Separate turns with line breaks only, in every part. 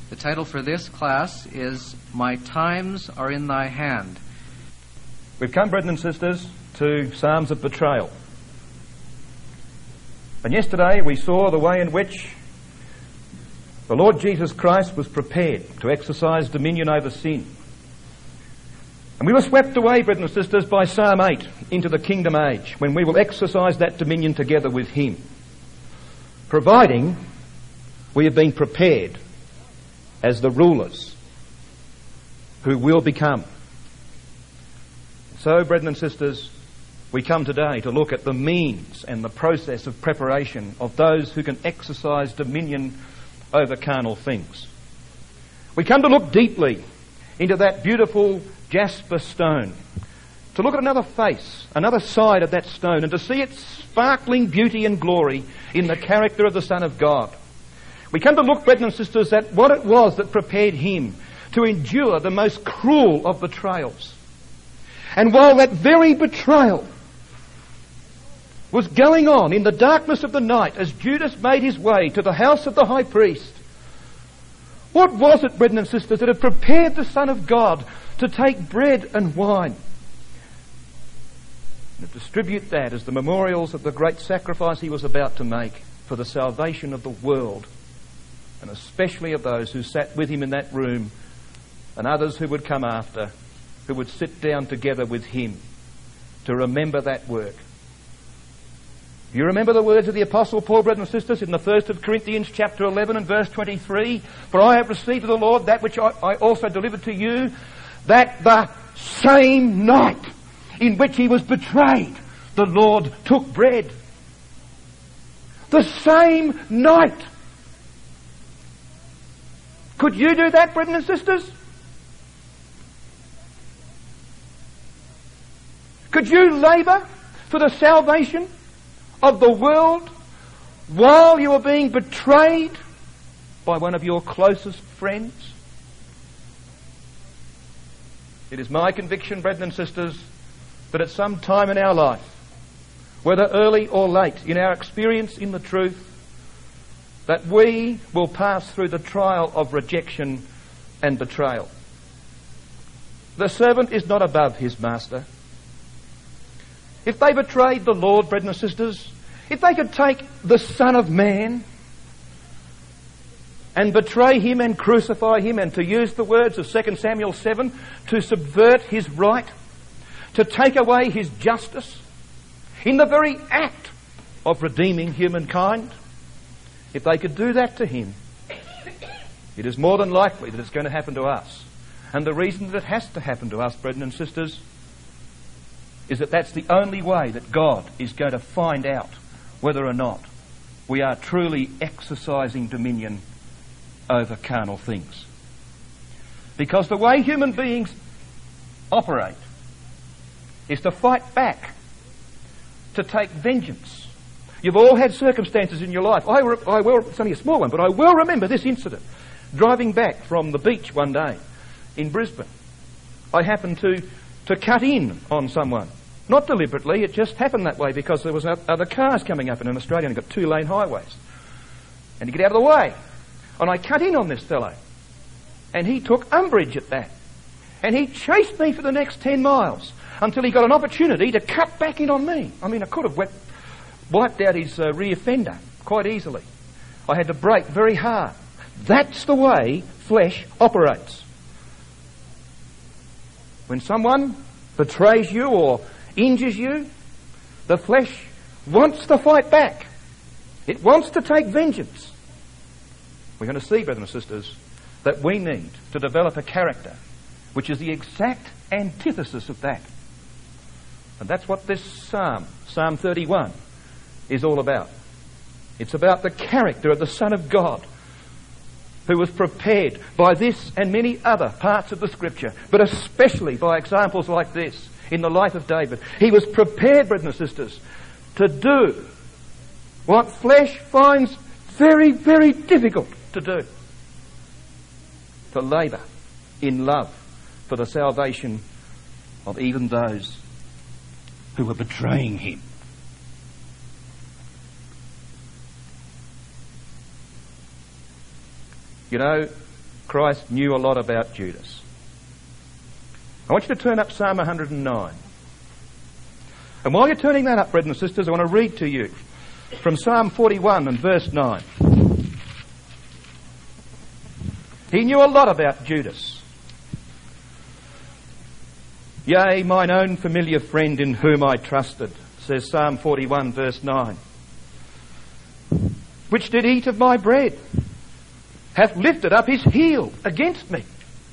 The title for this class is My Times Are in Thy Hand.
We've come, brethren and sisters, to Psalms of Betrayal. And yesterday we saw the way in which the Lord Jesus Christ was prepared to exercise dominion over sin. And we were swept away, brethren and sisters, by Psalm 8 into the kingdom age, when we will exercise that dominion together with Him, providing we have been prepared as the rulers who will become. So, brethren and sisters, we come today to look at the means and the process of preparation of those who can exercise dominion over carnal things. We come to look deeply into that beautiful jasper stone, to look at another face, another side of that stone, and to see its sparkling beauty and glory in the character of the Son of God. We come to look, brethren and sisters, at what it was that prepared Him to endure the most cruel of betrayals. And while that very betrayal was going on in the darkness of the night as Judas made his way to the house of the high priest, what was it, brethren and sisters, that had prepared the Son of God to take bread and wine and to distribute that as the memorials of the great sacrifice He was about to make for the salvation of the world, and especially of those who sat with Him in that room and others who would come after, who would sit down together with Him to remember that work. You remember the words of the Apostle Paul, brethren and sisters, in the 1st of Corinthians chapter 11 and verse 23, "For I have received of the Lord that which I also delivered to you, that the same night in which He was betrayed, the Lord took bread." The same night. Could you do that, brethren and sisters? Could you labour for the salvation of the world while you are being betrayed by one of your closest friends? It is my conviction, brethren and sisters, that at some time in our life, whether early or late in our experience in the truth, that we will pass through the trial of rejection and betrayal. The servant is not above his master. If they betrayed the Lord, brethren and sisters, if they could take the Son of Man and betray Him and crucify Him, and to use the words of 2 Samuel 7, to subvert His right, to take away His justice, in the very act of redeeming humankind, if they could do that to Him, it is more than likely that it's going to happen to us. And the reason that it has to happen to us, brethren and sisters, is that that's the only way that God is going to find out whether or not we are truly exercising dominion over carnal things. Because the way human beings operate is to fight back, to take vengeance. You've all had circumstances in your life. It's only a small one, but I will remember this incident. Driving back from the beach one day in Brisbane, I happened to cut in on someone. Not deliberately, it just happened that way because there was other cars coming up in an Australia, and you've got 2-lane highways. And you get out of the way. And I cut in on this fellow. And he took umbrage at that. And he chased me for the next 10 miles until he got an opportunity to cut back in on me. I mean, I could have wiped out his rear fender quite easily. I had to brake very hard. That's the way flesh operates. When someone betrays you or injures you, the flesh wants to fight back. It wants to take vengeance. We're going to see, brothers and sisters, that we need to develop a character which is the exact antithesis of that. And that's what this Psalm 31, is all about. It's about the character of the Son of God, who was prepared by this and many other parts of the Scripture, but especially by examples like this in the life of David. He was prepared, brothers and sisters, to do what flesh finds very, very difficult to do. To labour in love for the salvation of even those who were betraying him. You know, Christ knew a lot about Judas. I want you to turn up Psalm 109. And while you're turning that up, brethren and sisters, I want to read to you from Psalm 41 and verse 9. He knew a lot about Judas. Yea, mine own familiar friend in whom I trusted, says Psalm 41 verse 9, which did eat of my bread, hath lifted up his heel against me.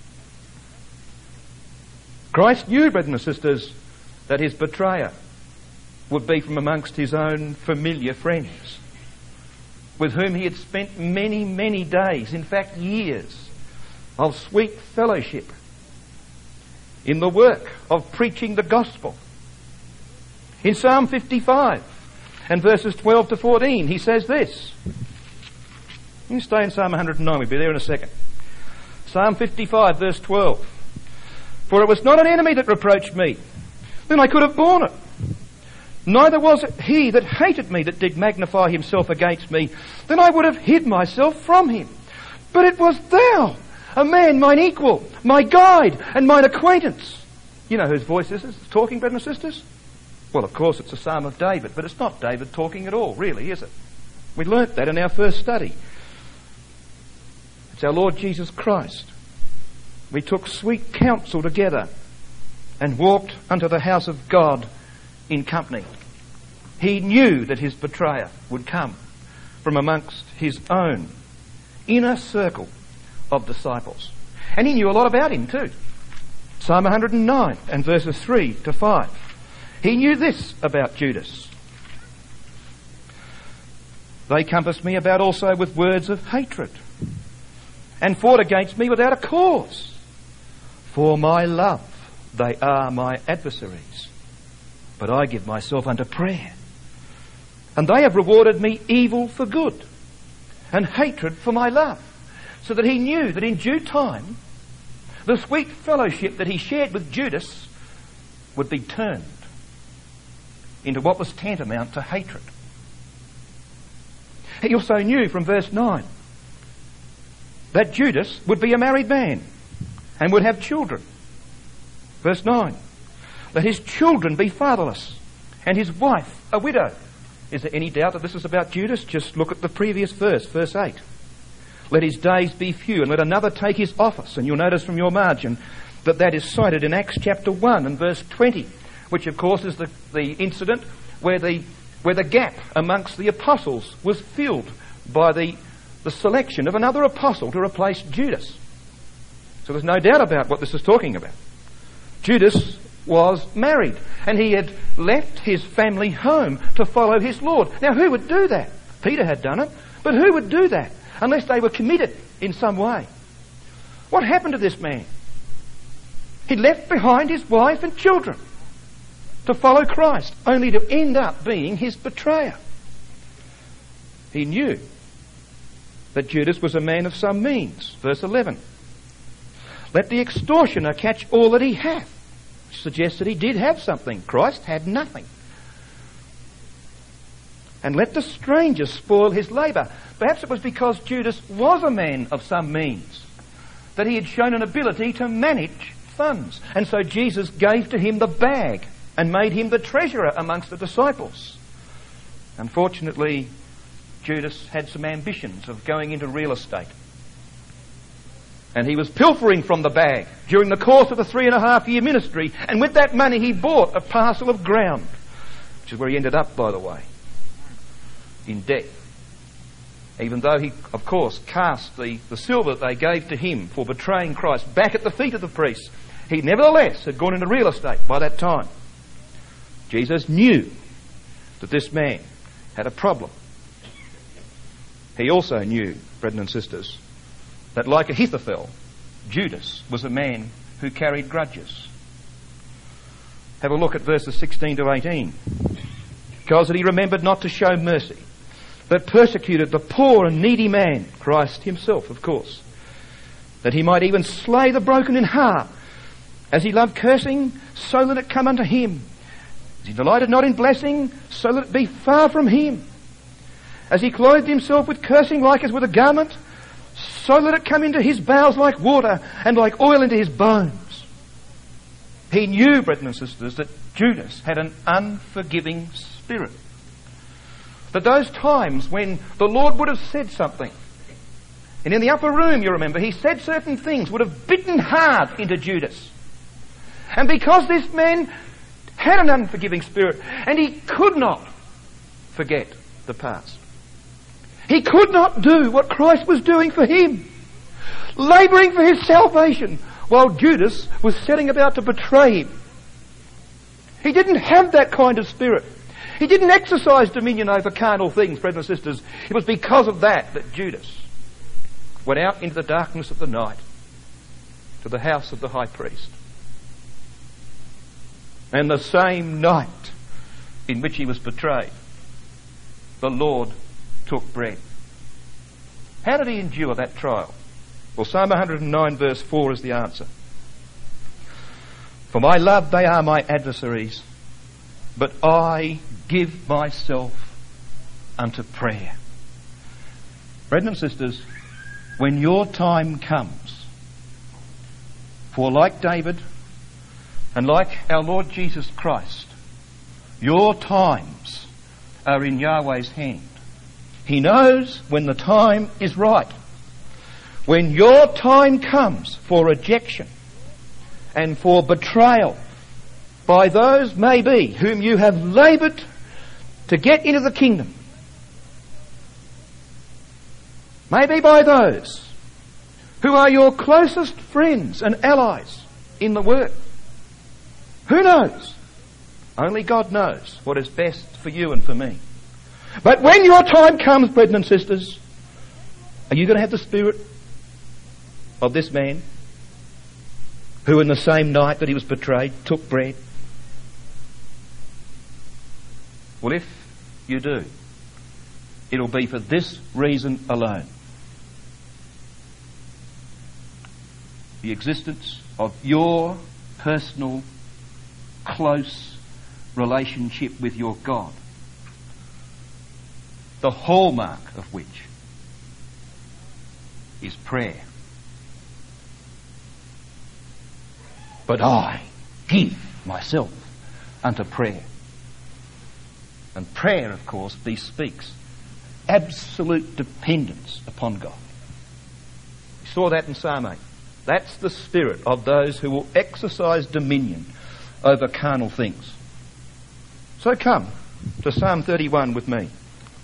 Christ knew, brethren and sisters, that his betrayer would be from amongst his own familiar friends, with whom he had spent many, many days, in fact years, of sweet fellowship in the work of preaching the gospel. In Psalm 55 and verses 12 to 14, he says this. You can stay in Psalm 109, we'll be there in a second. Psalm 55 verse 12. For it was not an enemy that reproached me, then I could have borne it. Neither was it he that hated me that did magnify himself against me, then I would have hid myself from him. But it was thou, a man mine equal, my guide, and mine acquaintance. You know whose voice this is talking, brothers and sisters? Well, of course, it's a psalm of David, but it's not David talking at all, really, is it? We learnt that in our first study. It's our Lord Jesus Christ. We took sweet counsel together and walked unto the house of God in company. He knew that his betrayer would come from amongst his own inner circle of disciples. And he knew a lot about him too. Psalm 109 and verses 3 to 5. He knew this about Judas. They compassed me about also with words of hatred, and fought against me without a cause. For my love they are my adversaries, but I give myself unto prayer. And they have rewarded me evil for good, and hatred for my love. So that he knew that in due time, the sweet fellowship that he shared with Judas would be turned into what was tantamount to hatred. He also knew from verse 9 that Judas would be a married man and would have children. Verse 9, that his children be fatherless and his wife a widow. Is there any doubt that this is about Judas? Just look at the previous verse, verse 8. Let his days be few, and let another take his office. And you'll notice from your margin that that is cited in Acts chapter 1 and verse 20, which of course is the incident where the gap amongst the apostles was filled by the selection of another apostle to replace Judas. So there's no doubt about what this is talking about. Judas was married, and he had left his family home to follow his Lord. Now, who would do that? Peter had done it, but who would do that unless they were committed in some way? What happened to this man? He left behind his wife and children to follow Christ, only to end up being his betrayer. He knew that Judas was a man of some means. Verse 11. Let the extortioner catch all that he hath. Which suggests that he did have something. Christ had nothing. And let the stranger spoil his labour. Perhaps it was because Judas was a man of some means that he had shown an ability to manage funds. And so Jesus gave to him the bag and made him the treasurer amongst the disciples. Unfortunately, Judas had some ambitions of going into real estate. And he was pilfering from the bag during the course of a 3.5-year ministry. And with that money he bought a parcel of ground, which is where he ended up, by the way, in debt. Even though he, of course, cast the silver that they gave to him for betraying Christ back at the feet of the priests, he nevertheless had gone into real estate by that time. Jesus knew that this man had a problem. He also knew, brethren and sisters, that like Ahithophel, Judas was a man who carried grudges. Have a look at verses 16 to 18. Because that he remembered not to show mercy, but persecuted the poor and needy man, Christ himself, of course, that he might even slay the broken in heart, as he loved cursing, so that it come unto him. As he delighted not in blessing, so that it be far from him. As he clothed himself with cursing like as with a garment, so let it come into his bowels like water and like oil into his bones. He knew, brethren and sisters, that Judas had an unforgiving spirit. That those times when the Lord would have said something, and in the upper room, you remember, he said certain things, would have bitten hard into Judas. And because this man had an unforgiving spirit, and he could not forget the past. He could not do what Christ was doing for him, labouring for his salvation, while Judas was setting about to betray him. He didn't have that kind of spirit. He didn't exercise dominion over carnal things, brethren and sisters. It was because of that Judas went out into the darkness of the night to the house of the high priest. And the same night in which he was betrayed, the Lord took bread. How did he endure that trial? Well, Psalm 109 verse 4 is the answer. For my love they are my adversaries, but I give myself unto prayer. Brethren and sisters, when your time comes, for like David and like our Lord Jesus Christ, your times are in Yahweh's hand. He knows when the time is right. When your time comes for rejection and for betrayal by those, maybe, whom you have laboured to get into the kingdom, maybe by those who are your closest friends and allies in the work. Who knows? Only God knows what is best for you and for me. But when your time comes, brethren and sisters, are you going to have the spirit of this man who in the same night that he was betrayed took bread? Well, if you do, it'll be for this reason alone. The existence of your personal, close relationship with your God, the hallmark of which is prayer. But I give myself unto prayer. And prayer, of course, bespeaks absolute dependence upon God. We saw that in Psalm 8. That's the spirit of those who will exercise dominion over carnal things. So come to Psalm 31 with me.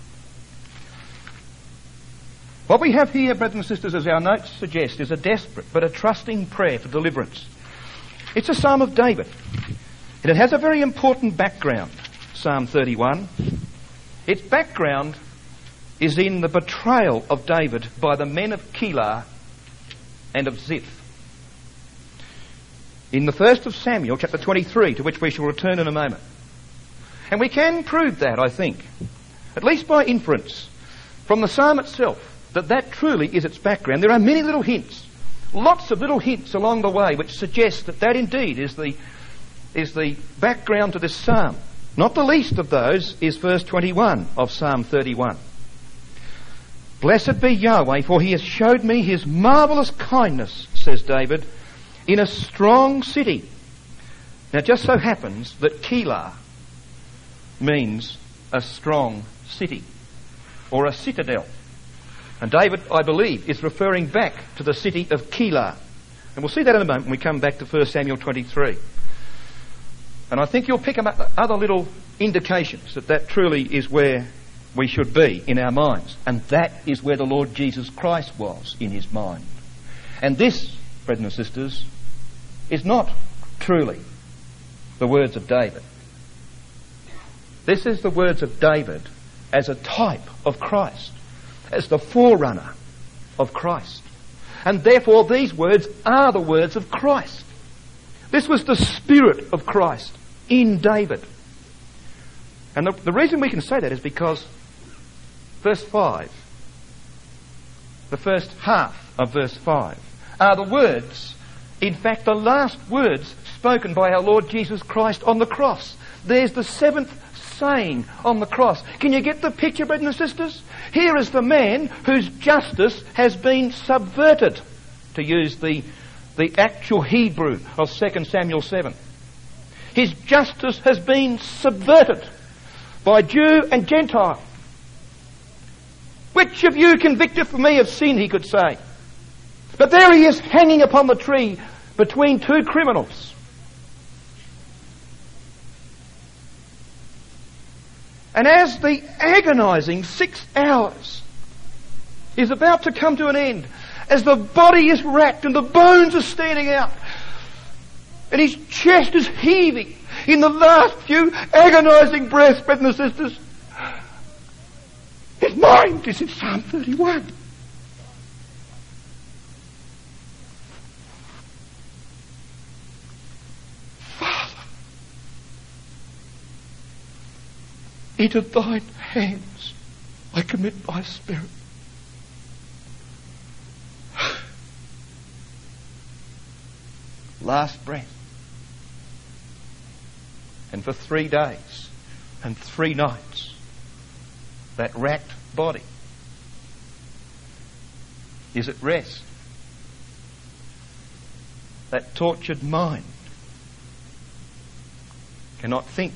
What we have here, brothers and sisters, as our notes suggest, is a desperate but a trusting prayer for deliverance. It's a psalm of David, and it has a very important background, Psalm 31. Its background is in the betrayal of David by the men of Keilah and of Ziph. In the 1st of Samuel, chapter 23, to which we shall return in a moment. And we can prove that, I think, at least by inference, from the psalm itself, that truly is its background. There are many little hints, lots of little hints along the way which suggest that indeed is the background to this psalm. Not the least of those is verse 21 of Psalm 31. Blessed be Yahweh, for he has showed me his marvellous kindness, says David, in a strong city. Now it just so happens that Keilah means a strong city, or a citadel. And David, I believe, is referring back to the city of Keilah. And we'll see that in a moment when we come back to 1 Samuel 23. And I think you'll pick up other little indications that truly is where we should be in our minds. And that is where the Lord Jesus Christ was in his mind. And this, brethren and sisters, is not truly the words of David. This is the words of David as a type of Christ, as the forerunner of Christ. And therefore these words are the words of Christ. This was the Spirit of Christ in David. And the reason we can say that is because verse 5, the first half of verse 5, are the words, in fact the last words spoken by our Lord Jesus Christ on the cross. There's the 7th saying on the cross. Can you get the picture, brothers and sisters? Here is the man whose justice has been subverted, to use the actual Hebrew of 2 Samuel 7. His justice has been subverted by Jew and Gentile. Which of you convicteth me of sin, he could say. But there he is hanging upon the tree between two criminals. And as the agonising 6 hours is about to come to an end, as the body is racked and the bones are standing out, and his chest is heaving in the last few agonising breaths, brothers and sisters, his mind is in Psalm 31. Father, into thine hands I commit my spirit. Last breath. And for 3 days and 3 nights, that racked body is at rest. That tortured mind cannot think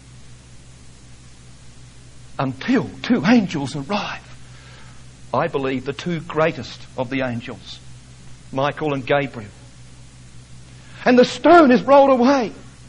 until 2 angels arrive. I believe the 2 greatest of the angels, Michael and Gabriel. And the stone is rolled away.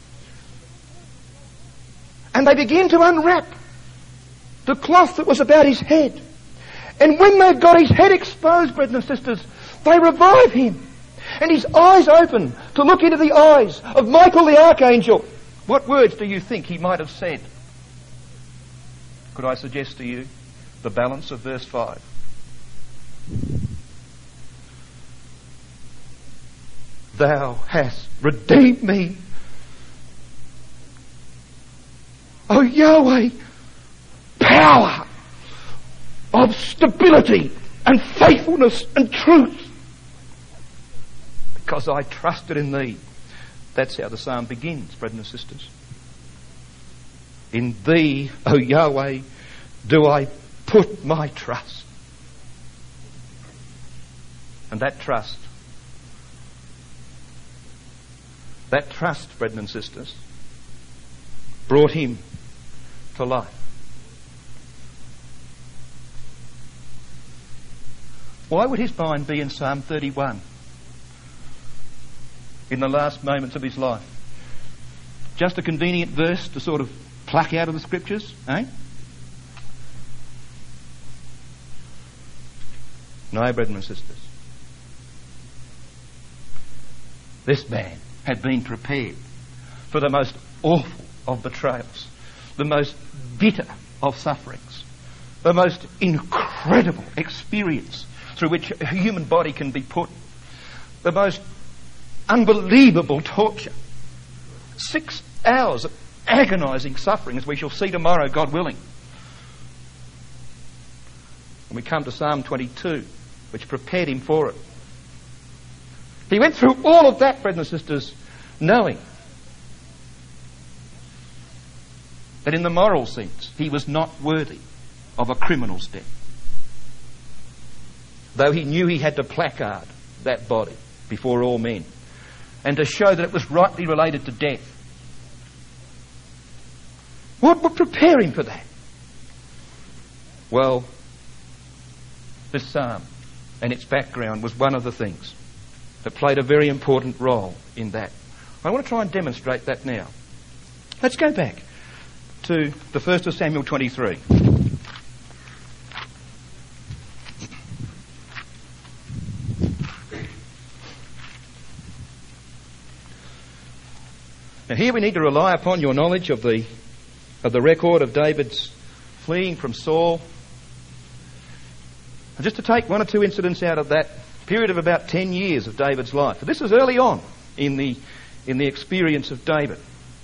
And they begin to unwrap the cloth that was about his head. And when they've got his head exposed, brothers and sisters, they revive him. And his eyes open to look into the eyes of Michael the archangel. What words do you think he might have said? Could I suggest to you the balance of verse 5? Thou hast redeemed me, O Yahweh, power of stability and faithfulness and truth, because I trusted in thee. That's how the psalm begins, brothers and sisters. In thee, O Yahweh, do I put my trust. And that trust, brothers and sisters, brought him to life. Why would his mind be in Psalm 31 in the last moments of his life? Just a convenient verse to sort of pluck out of the scriptures, eh? No, brothers and sisters. This man had been prepared for the most awful of betrayals, the most bitter of sufferings, the most incredible experience through which a human body can be put, the most unbelievable torture. 6 hours of agonising suffering, as we shall see tomorrow, God willing. And we come to Psalm 22, which prepared him for it. He went through all of that, brothers and sisters, knowing that in the moral sense he was not worthy of a criminal's death. Though he knew he had to placard that body before all men and to show that it was rightly related to death. What would prepare him for that? Well, this psalm and its background was one of the things that played a very important role in that. I want to try and demonstrate that now. Let's go back to the 1st of Samuel 23. Now here we need to rely upon your knowledge of the record of David's fleeing from Saul. And just to take 1 or 2 incidents out of that period of about 10 years of David's life. This is early on in the experience of David.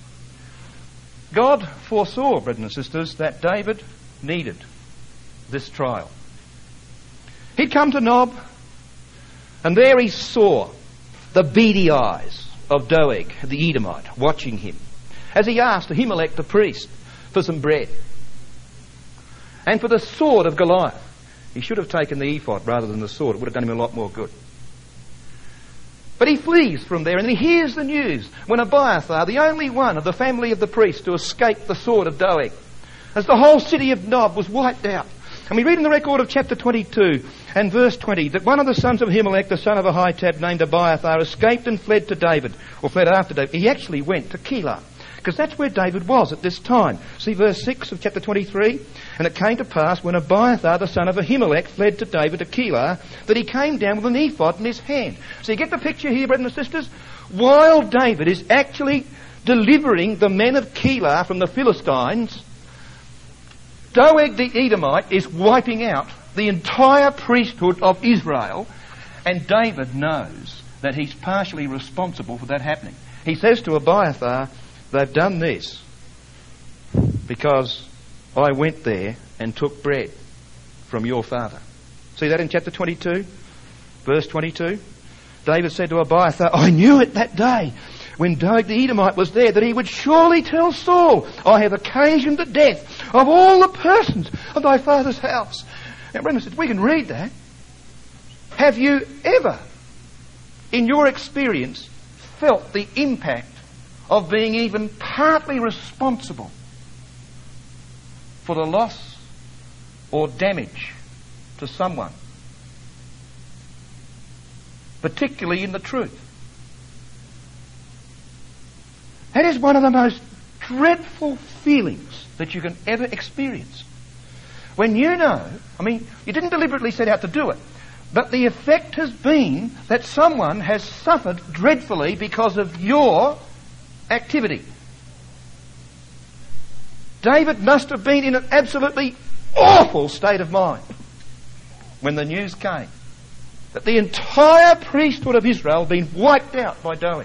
God foresaw, brothers and sisters, that David needed this trial. He'd come to Nob, and there he saw the beady eyes of Doeg, the Edomite, watching him, as he asked Ahimelech the priest for some bread. And for the sword of Goliath. He should have taken the ephod rather than the sword. It would have done him a lot more good. But he flees from there and he hears the news when Abiathar, the only one of the family of the priest to escape the sword of Doeg, as the whole city of Nob was wiped out. And we read in the record of chapter 22 and verse 20 that one of the sons of Ahimelech, the son of Ahitub, named Abiathar, escaped and fled to David, or fled after David. He actually went to Keilah, because that's where David was at this time. See verse 6 of chapter 23? And it came to pass when Abiathar, the son of Ahimelech, fled to David to Keilah, that he came down with an ephod in his hand. So you get the picture here, brothers and sisters? While David is actually delivering the men of Keilah from the Philistines, Doeg the Edomite is wiping out the entire priesthood of Israel, and David knows that he's partially responsible for that happening. He says to Abiathar, they've done this because I went there and took bread from your father. See that in chapter 22, verse 22? David said to Abiathar, I knew it that day when Doeg the Edomite was there that he would surely tell Saul, I have occasioned the death of all the persons of thy father's house. Now, brothers, we can read that. Have you ever, in your experience, felt the impact of being even partly responsible for the loss or damage to someone, particularly in the truth? That is one of the most dreadful feelings that you can ever experience. When you know, you didn't deliberately set out to do it, but the effect has been that someone has suffered dreadfully because of your activity. David must have been in an absolutely awful state of mind when the news came that the entire priesthood of Israel had been wiped out by Doeg.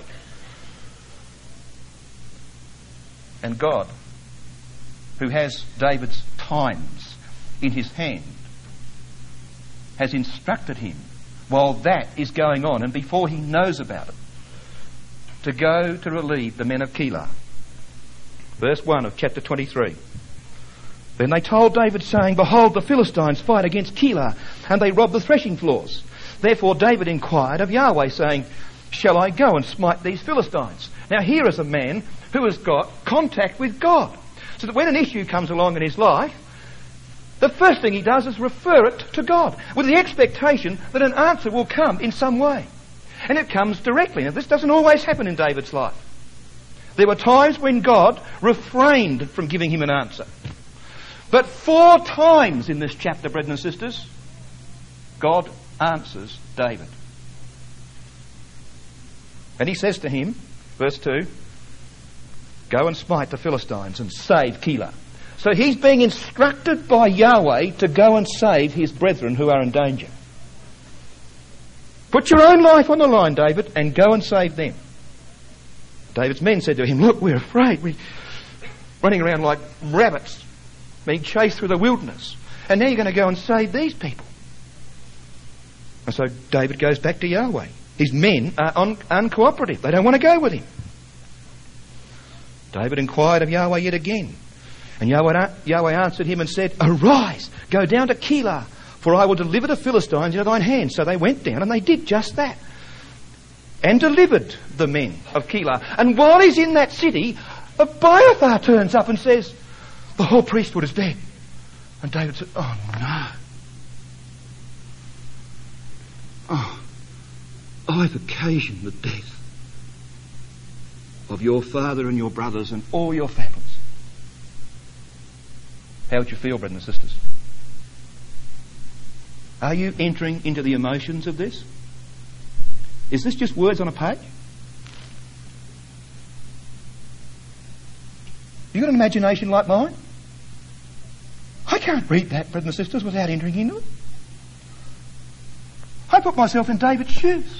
And God, who has David's times in his hand, has instructed him while that is going on and before he knows about it to go to relieve the men of Keilah. Verse 1 of chapter 23. Then they told David, saying, Behold, the Philistines fight against Keilah, and they rob the threshing floors. Therefore David inquired of Yahweh, saying, Shall I go and smite these Philistines? Now here is a man who has got contact with God, so that when an issue comes along in his life, the first thing he does is refer it to God, with the expectation that an answer will come in some way. And it comes directly. Now, this doesn't always happen in David's life. There were times when God refrained from giving him an answer. But 4 times in this chapter, brothers and sisters, God answers David. And he says to him, verse 2, Go and smite the Philistines and save Keilah. So he's being instructed by Yahweh to go and save his brethren who are in danger. Put your own life on the line, David, and go and save them. David's men said to him, Look, we're afraid. We're running around like rabbits, being chased through the wilderness. And now you're going to go and save these people. And so David goes back to Yahweh. His men are uncooperative. They don't want to go with him. David inquired of Yahweh yet again. And Yahweh answered him and said, Arise, go down to Keilah, for I will deliver the Philistines into thine hand. So they went down and they did just that, and delivered the men of Keilah. And while he's in that city, Abiathar turns up and says, The whole priesthood is dead. And David said, Oh no. Oh, I've occasioned the death of your father and your brothers and all your families. How would you feel, brothers and sisters? Are you entering into the emotions of this? Is this just words on a page? You got an imagination like mine? I can't read that, brothers and sisters, without entering into it. I put myself in David's shoes.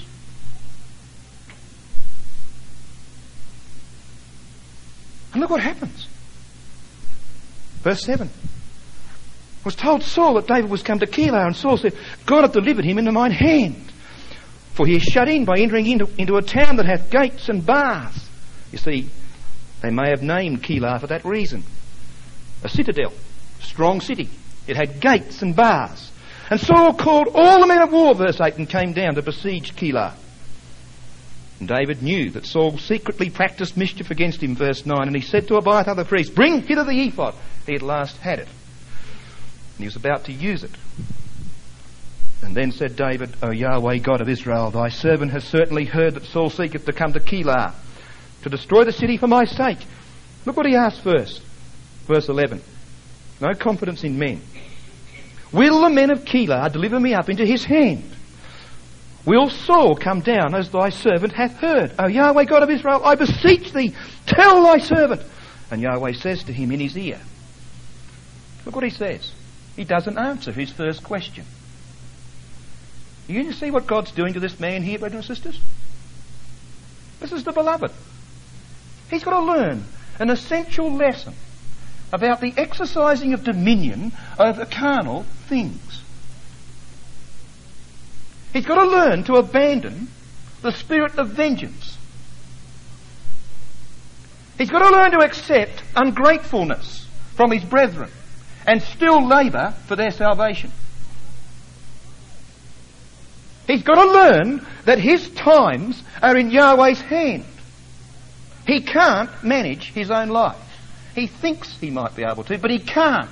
And look what happens. Verse 7. It was told Saul that David was come to Keilah, and Saul said, God hath delivered him into mine hand. For he is shut in by entering into a town that hath gates and bars. You see, they may have named Keilah for that reason. a citadel, a strong city. It had gates and bars. And Saul called all the men of war, verse 8, and came down to besiege Keilah. And David knew that Saul secretly practised mischief against him, verse 9, and he said to Abiathar the priest, "Bring hither the ephod." He at last had it, and he was about to use it. And then said David, "O Yahweh, God of Israel, thy servant has certainly heard that Saul seeketh to come to Keilah, to destroy the city for my sake." Look what he asked first. Verse 11. No confidence in men. "Will the men of Keilah deliver me up into his hand? Will Saul come down as thy servant hath heard? O Yahweh, God of Israel, I beseech thee, tell thy servant." And Yahweh says to him in his ear. Look what he says. He doesn't answer his first question. You see what God's doing to this man here, brothers and sisters? This is the beloved. He's got to learn an essential lesson about the exercising of dominion over carnal things. He's got to learn to abandon the spirit of vengeance. He's got to learn to accept ungratefulness from his brethren and still labour for their salvation. He's got to learn that his times are in Yahweh's hand. He can't manage his own life. He thinks he might be able to, but he can't.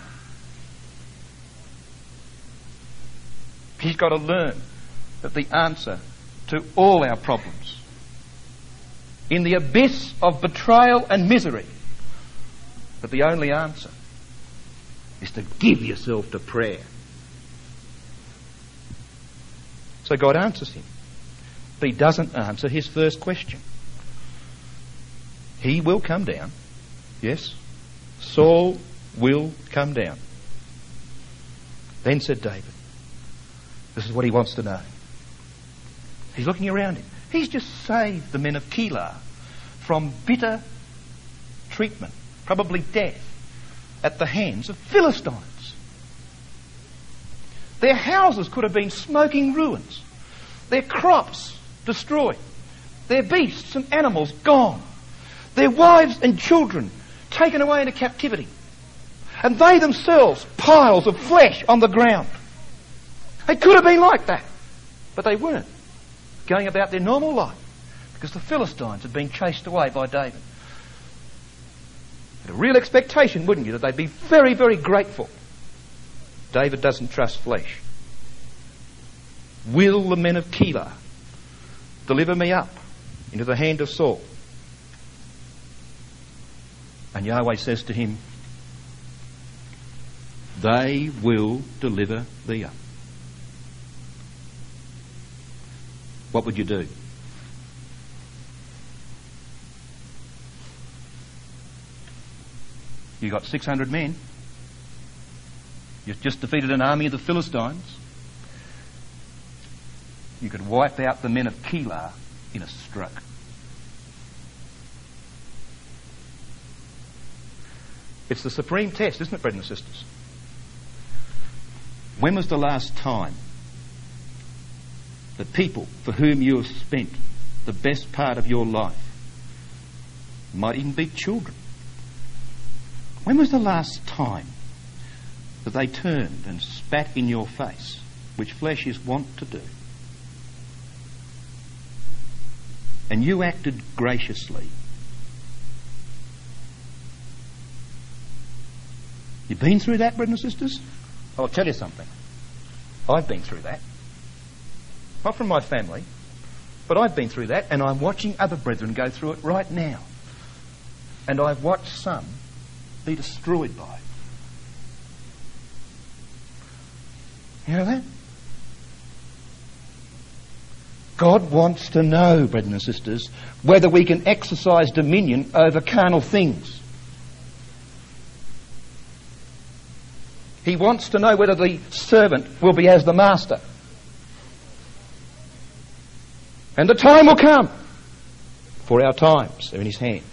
He's got to learn that the answer to all our problems, in the abyss of betrayal and misery, that the only answer is to give yourself to prayer. So God answers him. But he doesn't answer his first question. He will come down. Yes, Saul will come down. Then said David, this is what he wants to know. He's looking around him. He's just saved the men of Keilah from bitter treatment, probably death, at the hands of Philistines. Their houses could have been smoking ruins. Their crops destroyed. Their beasts and animals gone. Their wives and children taken away into captivity. And they themselves piles of flesh on the ground. They could have been like that, but they weren't, going about their normal life because the Philistines had been chased away by David. Had a real expectation, wouldn't you, that they'd be very, very grateful. David doesn't trust flesh. Will the men of Keilah deliver me up into the hand of Saul? And Yahweh says to him, they will deliver thee up. What would you do? You got 600 men. You've just defeated an army of the Philistines. You could wipe out the men of Keilah in a stroke. It's the supreme test, isn't it, brothers and sisters? When was the last time that people for whom you have spent the best part of your life, might even be children, when was the last time that they turned and spat in your face, which flesh is wont to do, and you acted graciously? You've been through that, brothers and sisters? I'll tell you something. I've been through that. Not from my family, but I've been through that, and I'm watching other brethren go through it right now. And I've watched some be destroyed by it. You know that? God wants to know, brothers and sisters, whether we can exercise dominion over carnal things. He wants to know whether the servant will be as the master. And the time will come, for our times are in his hand.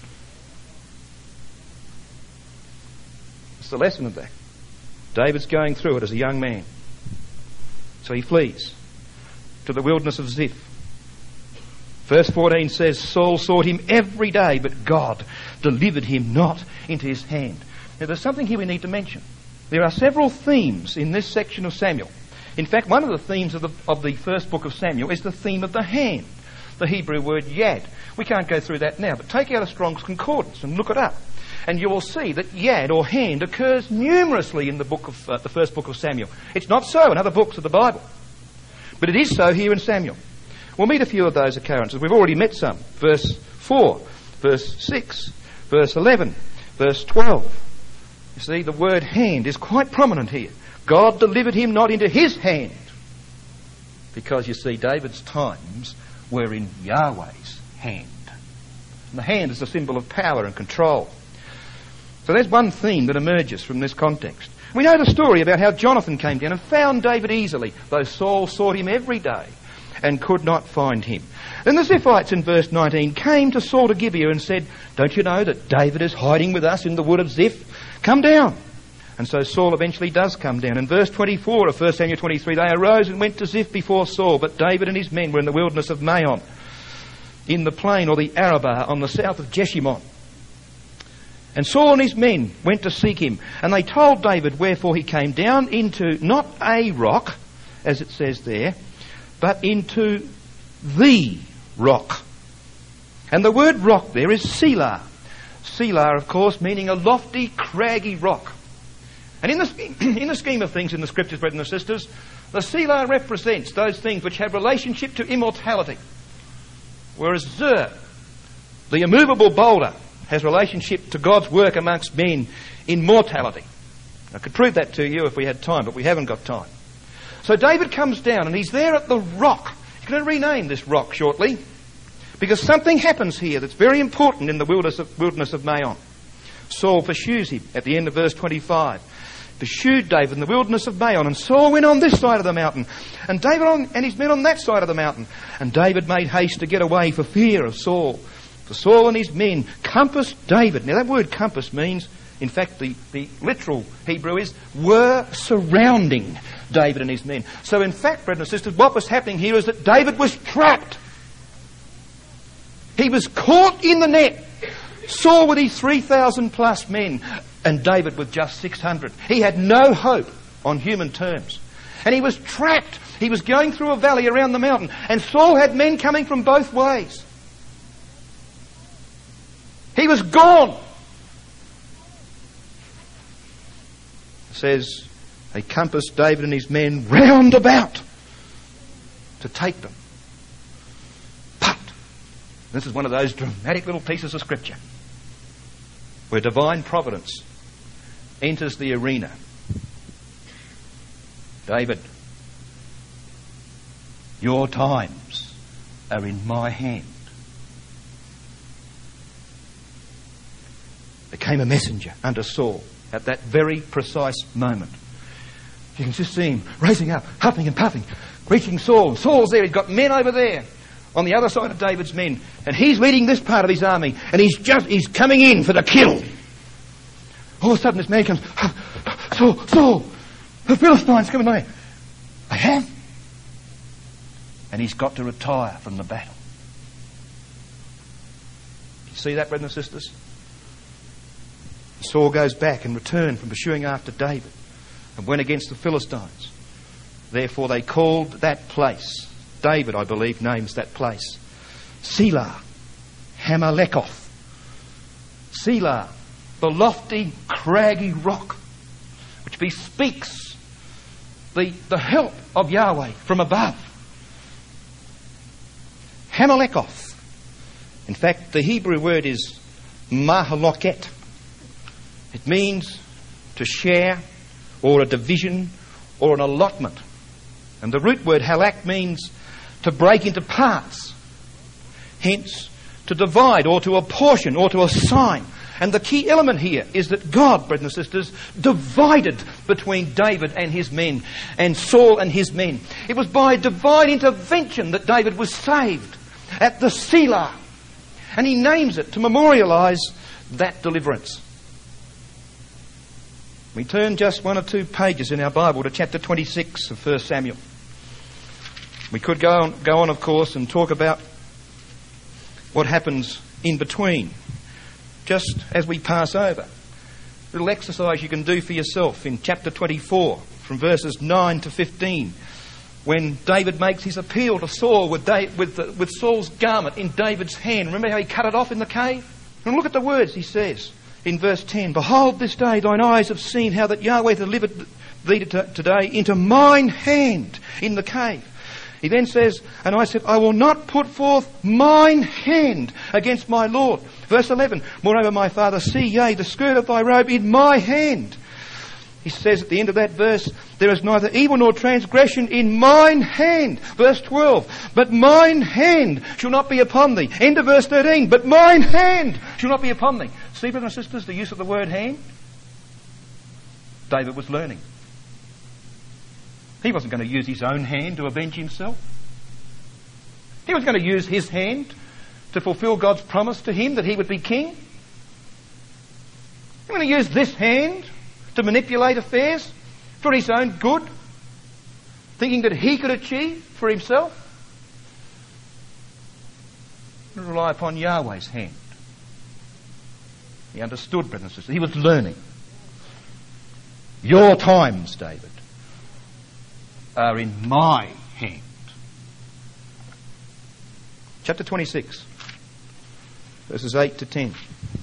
It's the lesson of that. David's going through it as a young man. So he flees to the wilderness of Ziph. Verse 14 says, Saul sought him every day, but God delivered him not into his hand. Now, there's something here we need to mention. There are several themes in this section of Samuel. In fact, one of the themes of the first book of Samuel is the theme of the hand, the Hebrew word yad. We can't go through that now, but take out a Strong's Concordance and look it up. And you will see that yad, or hand, occurs numerously in the first book of Samuel. It's not so in other books of the Bible, but it is so here in Samuel. We'll meet a few of those occurrences. We've already met some. Verse 4, verse 6, verse 11, verse 12. You see, the word hand is quite prominent here. God delivered him not into his hand. Because, you see, David's times were in Yahweh's hand. And the hand is a symbol of power and control. So there's one theme that emerges from this context. We know the story about how Jonathan came down and found David easily, though Saul sought him every day and could not find him. Then the Ziphites in verse 19 came to Saul to Gibeah and said, "Don't you know that David is hiding with us in the wood of Ziph? Come down." And so Saul eventually does come down. In verse 24 of 1 Samuel 23, they arose and went to Ziph before Saul, but David and his men were in the wilderness of Maon, in the plain or the Arabah on the south of Jeshimon. And Saul and his men went to seek him, and they told David wherefore he came down into not a rock, as it says there, but into the rock. And the word rock there is Selah. Selah, of course, meaning a lofty, craggy rock. And in the scheme of things in the Scriptures, brothers and sisters, the Selah represents those things which have relationship to immortality. Whereas Zer, the immovable boulder, has relationship to God's work amongst men in mortality. I could prove that to you if we had time, but we haven't got time. So David comes down and he's there at the rock. He's going to rename this rock shortly, because something happens here that's very important in the wilderness of Maon. Saul pursues him at the end of verse 25. Pursued David in the wilderness of Maon, and Saul went on this side of the mountain, and David and his men on that side of the mountain. And David made haste to get away for fear of Saul. For Saul and his men compassed David. Now that word compass means, in fact the literal Hebrew is, were surrounding David and his men. So in fact, brothers and sisters, what was happening here is that David was trapped. He was caught in the net. Saul with his 3,000 plus men, and David with just 600. He had no hope on human terms. And he was trapped. He was going through a valley around the mountain, and Saul had men coming from both ways. He was gone. It says, they compassed David and his men round about to take them. But, this is one of those dramatic little pieces of Scripture where divine providence enters the arena. David, your times are in my hand. There came a messenger unto Saul at that very precise moment. You can just see him raising up, huffing and puffing, reaching Saul. Saul's there, he's got men over there on the other side of David's men, and he's leading this part of his army, and he's coming in for the kill. All of a sudden this man comes, Saul, the Philistines coming away. They have. And he's got to retire from the battle. You see that, brothers and sisters? Saul goes back and returned from pursuing after David and went against the Philistines. Therefore they called that place, David, I believe, names that place, Selah, Hamalekoth. Selah, the lofty, craggy rock, which bespeaks the help of Yahweh from above. Hamalekoth. In fact, the Hebrew word is mahaloket. It means to share, or a division, or an allotment. And the root word halak means to break into parts. Hence, to divide, or to apportion, or to assign. And the key element here is that God, brothers and sisters, divided between David and his men, and Saul and his men. It was by divine intervention that David was saved at the Selah. And he names it to memorialise that deliverance. We turn just one or two pages in our Bible to chapter 26 of 1 Samuel. We could go on, of course, and talk about what happens in between, just as we pass over. Little exercise you can do for yourself in chapter 24, from verses 9 to 15, when David makes his appeal to Saul with Saul's garment in David's hand. Remember how he cut it off in the cave? And look at the words he says in verse 10. Behold, this day thine eyes have seen how that Yahweh delivered thee today into mine hand in the cave. He then says, and I said, I will not put forth mine hand against my Lord. Verse 11, moreover my father, see, yea, the skirt of thy robe in my hand. He says at the end of that verse, there is neither evil nor transgression in mine hand. Verse 12, but mine hand shall not be upon thee. End of verse 13, but mine hand shall not be upon thee. See, brothers and sisters, the use of the word hand? David was learning. He wasn't going to use his own hand to avenge himself. He was going to use his hand to fulfill God's promise to him that he would be king. He was going to use this hand to manipulate affairs for his own good, thinking that he could achieve for himself. He would rely upon Yahweh's hand. He understood, brothers and sisters. He was learning. Your times, David, are in my hand. Chapter 26, verses 8 to 10.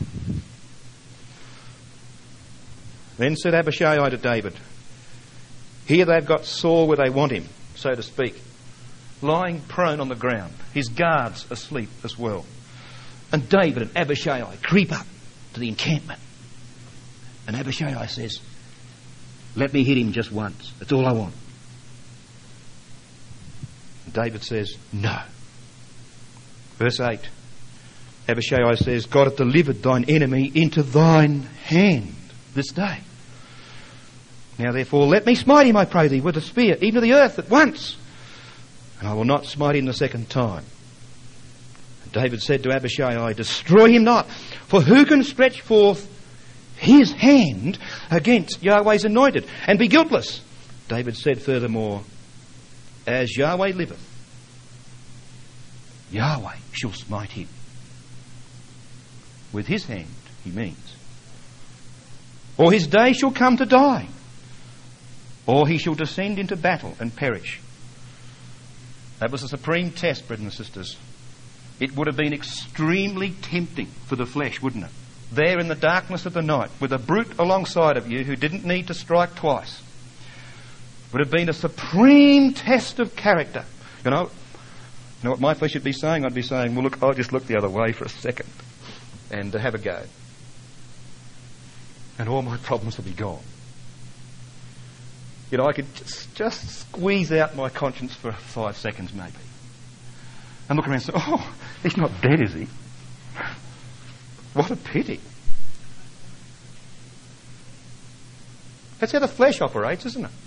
Then said Abishai to David, here they've got Saul where they want him, so to speak, lying prone on the ground, his guards asleep as well. And David and Abishai creep up to the encampment. And Abishai says, let me hit him just once. That's all I want. And David says, no. Verse 8. Abishai says, God hath delivered thine enemy into thine hand this day. Now therefore let me smite him, I pray thee, with a spear, even to the earth at once. And I will not smite him the second time. And David said to Abishai, destroy him not, for who can stretch forth his hand against Yahweh's anointed and be guiltless? David said furthermore, as Yahweh liveth, Yahweh shall smite him. With his hand, he means. Or his day shall come to die, or he shall descend into battle and perish. That was a supreme test, brothers and sisters. It would have been extremely tempting for the flesh, wouldn't it? There in the darkness of the night, with a brute alongside of you who didn't need to strike twice. Would have been a supreme test of character. You know what my flesh would be saying? I'd be saying, well, look, I'll just look the other way for a second and have a go. And all my problems will be gone. You know, I could just squeeze out my conscience for 5 seconds maybe. And look around and say, oh, he's not dead, is he? What a pity. That's how the flesh operates, isn't it?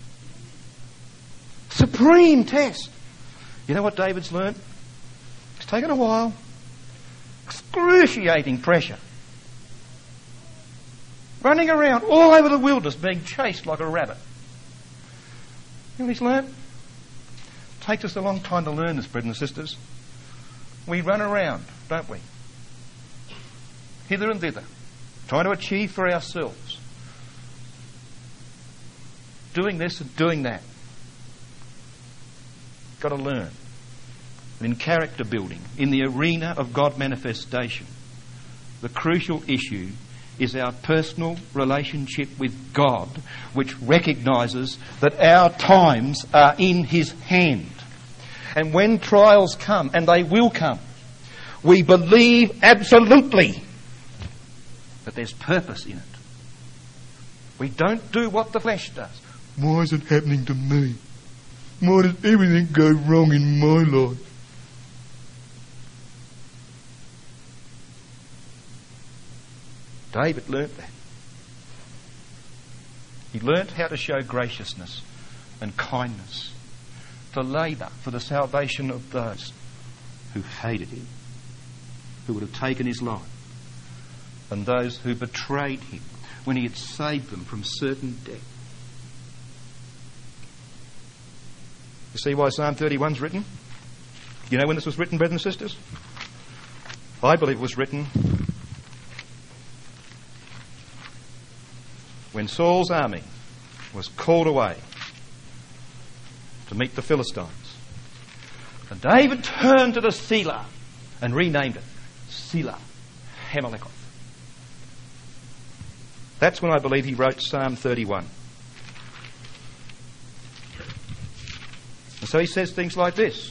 Supreme test. You know what David's learnt? It's taken a while. Excruciating pressure. Running around all over the wilderness being chased like a rabbit. You know what he's learnt? It takes us a long time to learn this, brothers and sisters. We run around, don't we? Hither and thither, trying to achieve for ourselves. Doing this and doing that. Got to learn. And in character building, in the arena of God manifestation, the crucial issue is our personal relationship with God, which recognises that our times are in His hand. And when trials come, and they will come, we believe absolutely that there's purpose in it. We don't do what the flesh does. Why is it happening to me? Why does everything go wrong in my life? David learnt that. He learnt how to show graciousness and kindness, to labour for the salvation of those who hated him, who would have taken his life, and those who betrayed him when he had saved them from certain death. You see why Psalm 31's written? You know when this was written, brothers and sisters? I believe it was written when Saul's army was called away to meet the Philistines. And David turned to the Selah and renamed it Selah Hammelekov. That's when I believe he wrote Psalm 31. And so he says things like this.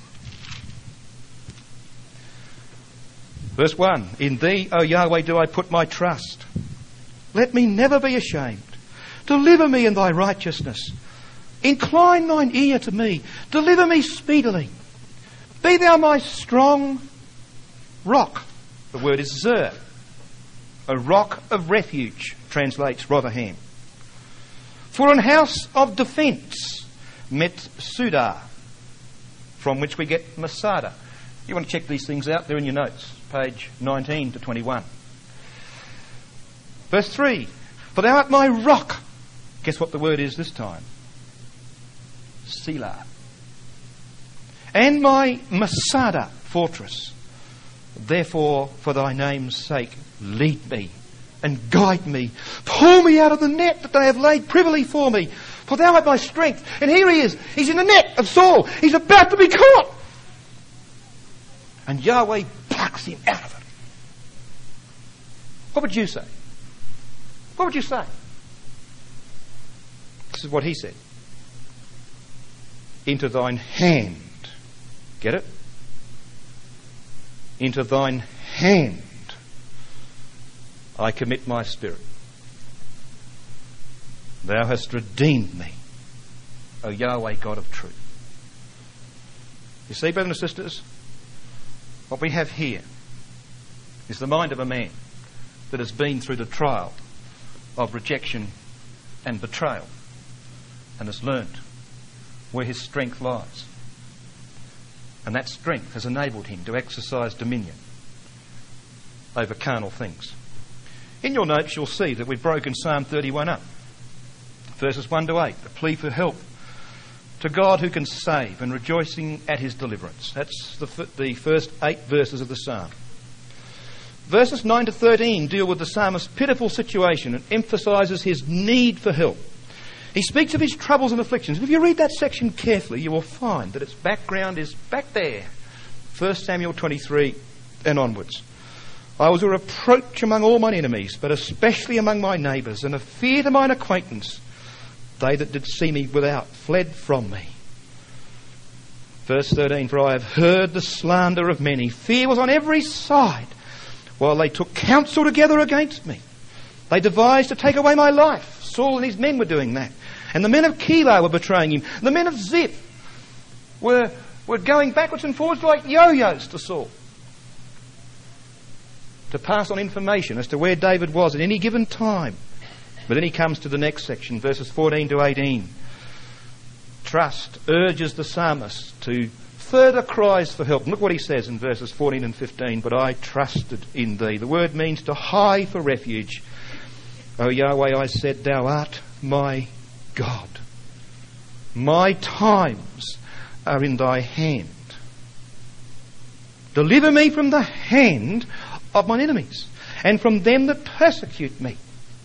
Verse 1, in thee, O Yahweh, do I put my trust. Let me never be ashamed. Deliver me in thy righteousness. Incline thine ear to me. Deliver me speedily. Be thou my strong rock. The word is Zer. A rock of refuge, translates Rotherham. For an house of defence, Metsudar, from which we get Masada. You want to check these things out? They're in your notes, page 19 to 21. Verse 3, for thou art my rock. Guess what the word is this time? Selah. And my Masada, fortress. Therefore, for thy name's sake, lead me and guide me. Pull me out of the net that they have laid privily for me. For thou art my strength. And here he is. He's in the net of Saul. He's about to be caught. And Yahweh plucks him out of it. What would you say? What would you say? This is what he said. Into thine hand. Get it? Into thine hand I commit my spirit. Thou hast redeemed me, O Yahweh, God of truth. You see, brothers and sisters, what we have here is the mind of a man that has been through the trial of rejection and betrayal and has learnt where his strength lies. And that strength has enabled him to exercise dominion over carnal things. In your notes you'll see that we've broken Psalm 31 up. Verses 1 to 8, a plea for help to God who can save and rejoicing at his deliverance. That's the first 8 verses of the psalm. Verses 9 to 13 deal with the psalmist's pitiful situation and emphasises his need for help. He speaks of his troubles and afflictions. If you read that section carefully, you will find that its background is back there. 1 Samuel 23 and onwards. I was a reproach among all mine enemies, but especially among my neighbours, and a fear to mine acquaintance. They that did see me without fled from me. Verse 13, for I have heard the slander of many. Fear was on every side, while they took counsel together against me. They devised to take away my life. Saul and his men were doing that. And the men of Keilah were betraying him. The men of Ziph were going backwards and forwards like yo-yos to Saul, to pass on information as to where David was at any given time. But then he comes to the next section, verses 14 to 18. Trust urges the psalmist to further cries for help. And look what he says in verses 14 and 15. But I trusted in thee. The word means to hie for refuge. O Yahweh, I said, thou art my God. My times are in thy hand. Deliver me from the hand of mine enemies, and from them that persecute me.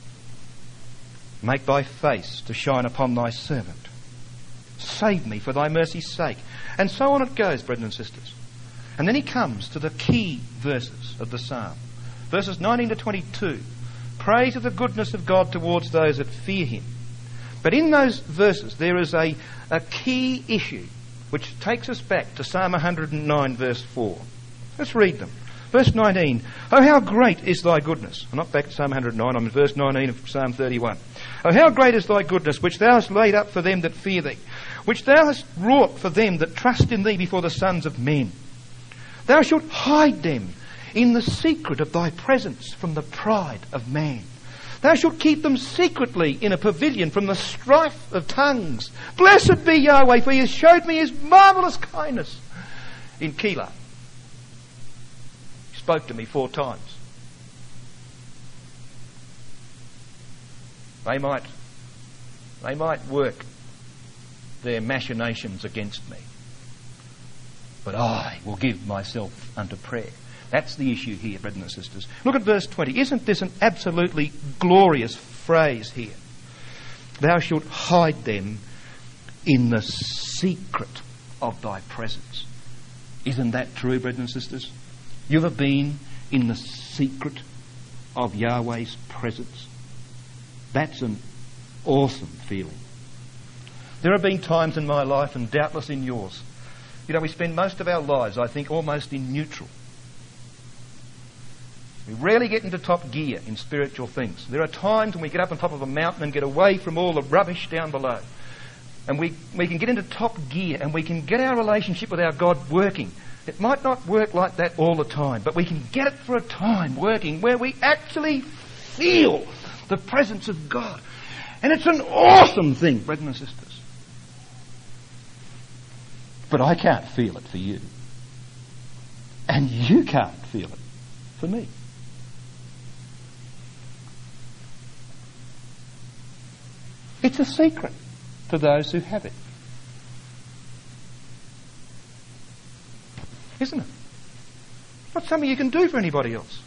Make thy face to shine upon thy servant. Save me for thy mercy's sake. And so on it goes, brethren and sisters. And then he comes to the key verses of the psalm. Verses 19 to 22. Praise of the goodness of God towards those that fear him. But in those verses there is a key issue which takes us back to Psalm 109 verse 4. Let's read them. Verse 19, oh, how great is thy goodness. I'm not back to Psalm 109, I'm in verse 19 of Psalm 31. Oh, how great is thy goodness, which thou hast laid up for them that fear thee, which thou hast wrought for them that trust in thee before the sons of men. Thou shalt hide them in the secret of thy presence from the pride of man. Thou shalt keep them secretly in a pavilion from the strife of tongues. Blessed be Yahweh, for he has showed me his marvellous kindness. In Keilah, he spoke to me 4 times. They might work their machinations against me, but I will give myself unto prayer. That's the issue here, brothers and sisters. Look at verse 20. Isn't this an absolutely glorious, phrase here. Thou shalt hide them in the secret of thy presence. Isn't that true, brethren and sisters? You ever been in the secret of Yahweh's presence? That's an awesome feeling. There have been times in my life, and doubtless in yours, we spend most of our lives, I think, almost in neutral. We rarely get into top gear in spiritual things. There are times when we get up on top of a mountain and get away from all the rubbish down below. And we can get into top gear and we can get our relationship with our God working. It might not work like that all the time, but we can get it for a time working where we actually feel the presence of God. And it's an awesome thing, brethren and sisters. But I can't feel it for you. And you can't feel it for me. It's a secret to those who have it. Isn't it? Not something you can do for anybody else.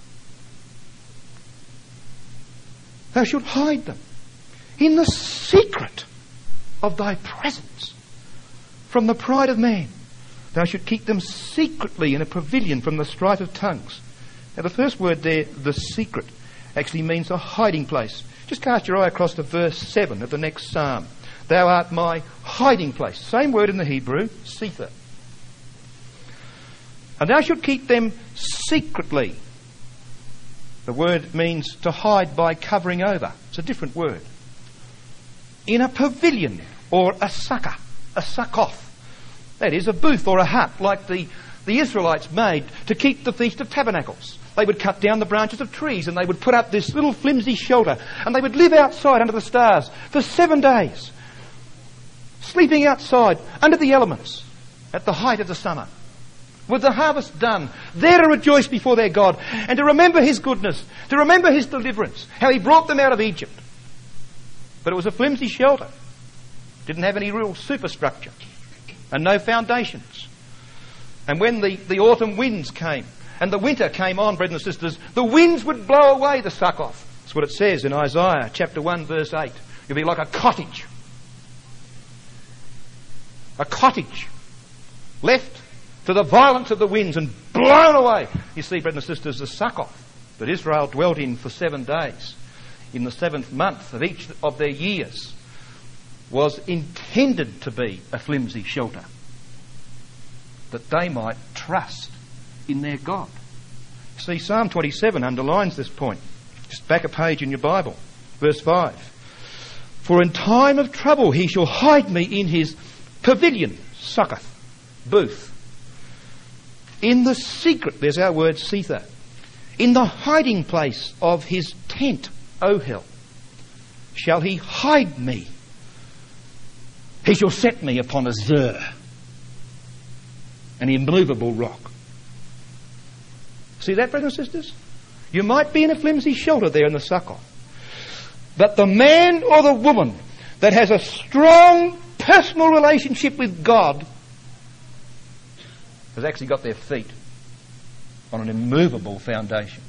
Thou shalt hide them in the secret of thy presence from the pride of man. Thou shalt keep them secretly in a pavilion from the strife of tongues. Now the first word there, the secret, actually means a hiding place. Just cast your eye across to verse 7 of the next psalm. Thou art my hiding place. Same word in the Hebrew, sether. And thou shalt keep them secretly. The word means to hide by covering over. It's a different word. In a pavilion or a sukkah, a succoth. That is a booth or a hut like the Israelites made to keep the Feast of Tabernacles. They would cut down the branches of trees and they would put up this little flimsy shelter and they would live outside under the stars for 7 days, sleeping outside under the elements at the height of the summer. With the harvest done, there to rejoice before their God and to remember his goodness, to remember his deliverance, how he brought them out of Egypt. But it was a flimsy shelter. Didn't have any real superstructure and no foundations. And when the autumn winds came and the winter came on, brethren and sisters, the winds would blow away the succoth. That's what it says in Isaiah chapter 1 verse 8. You'll be like a cottage. A cottage left to the violence of the winds and blown away. You see, brethren and sisters, the succoth that Israel dwelt in for 7 days in the 7th month of each of their years was intended to be a flimsy shelter that they might trust in their God. See, Psalm 27 underlines this point. Just back a page in your Bible. Verse 5. For in time of trouble he shall hide me in his pavilion, succoth, booth. In the secret, there's our word sether. In the hiding place of his tent, Ohel, shall he hide me. He shall set me upon a zer, an immovable rock. See that, brothers and sisters? You might be in a flimsy shelter there in the succoth, but the man or the woman that has a strong personal relationship with God has actually got their feet on an immovable foundation.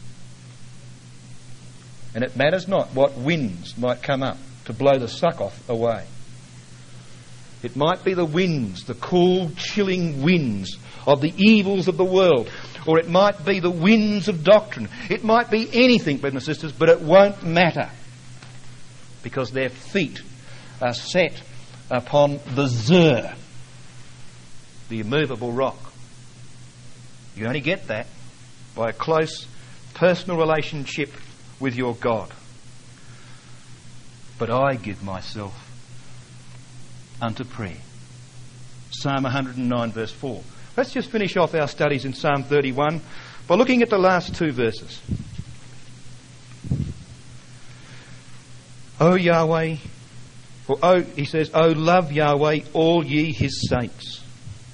And it matters not what winds might come up to blow the succoth away. It might be the winds, the cool, chilling winds of the evils of the world, or it might be the winds of doctrine. It might be anything, brothers and sisters, but it won't matter because their feet are set upon the zer, the immovable rock. You only get that by a close personal relationship with your God. But I give myself unto prayer. Psalm 109 verse 4. Let's just finish off our studies in Psalm 31 by looking at the last 2 verses. O Yahweh, he says, O love Yahweh, all ye his saints.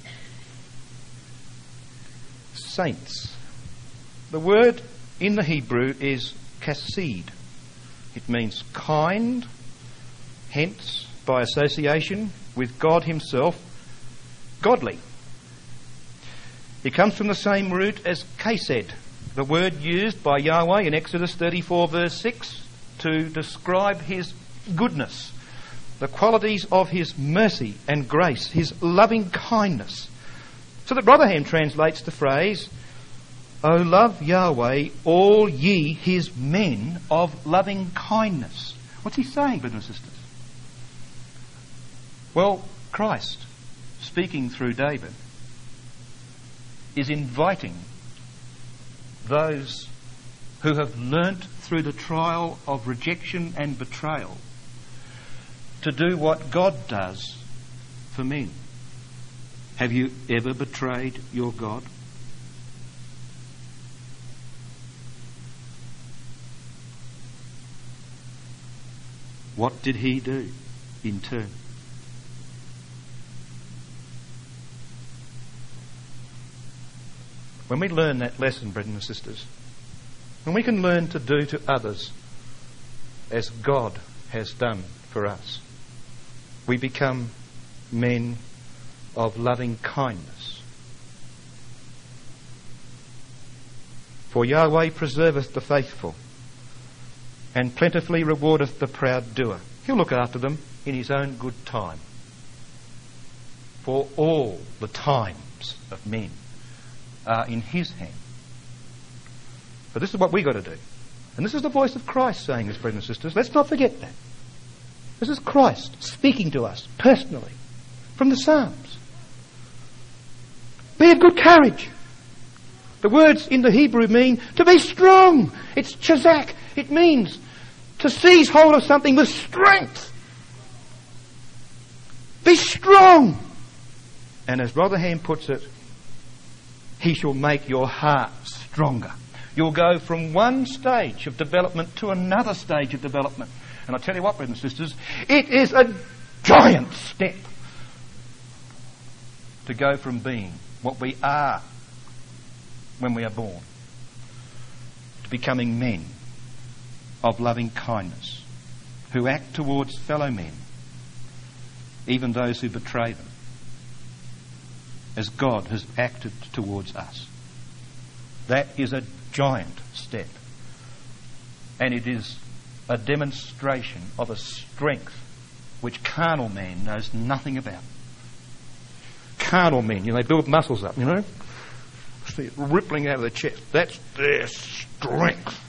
Saints. The word in the Hebrew is chesed. It means kind, hence, by association with God himself, godly. It comes from the same root as chesed, the word used by Yahweh in Exodus 34 verse 6 to describe his goodness, the qualities of his mercy and grace, his loving kindness. So that Rotherham translates the phrase, "O love Yahweh, all ye his men of loving kindness." What's he saying, brothers and sisters? Well, Christ, speaking through David, is inviting those who have learnt through the trial of rejection and betrayal to do what God does for men. Have you ever betrayed your God? What did he do in turn? When we learn that lesson, brothers and sisters, when we can learn to do to others as God has done for us, we become men of loving kindness. For Yahweh preserveth the faithful, and plentifully rewardeth the proud doer. He'll look after them in his own good time. For all the times of men are in his hand. But this is what we've got to do. And this is the voice of Christ saying this, brothers and sisters. Let's not forget that. This is Christ speaking to us personally from the Psalms. Be of good courage. The words in the Hebrew mean to be strong. It's chazak. It means to seize hold of something with strength. Be strong. And as Rotherham puts it, he shall make your heart stronger. You'll go from one stage of development to another stage of development. And I tell you what, brothers and sisters, it is a giant step to go from being what we are when we are born to becoming men of loving kindness who act towards fellow men, even those who betray them, as God has acted towards us. That is a giant step. And it is a demonstration of a strength which carnal man knows nothing about. Carnal men, they build muscles up, See it rippling out of the chest. That's their strength.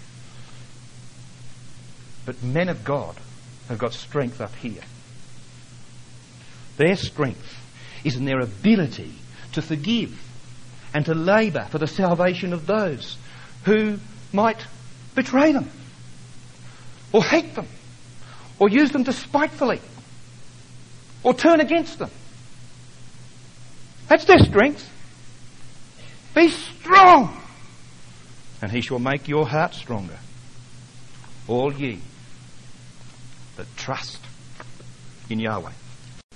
But men of God have got strength up here. Their strength is in their ability to forgive and to labour for the salvation of those who might betray them or hate them or use them despitefully or turn against them. That's their strength. Be strong, and he shall make your heart stronger. All ye that trust in Yahweh.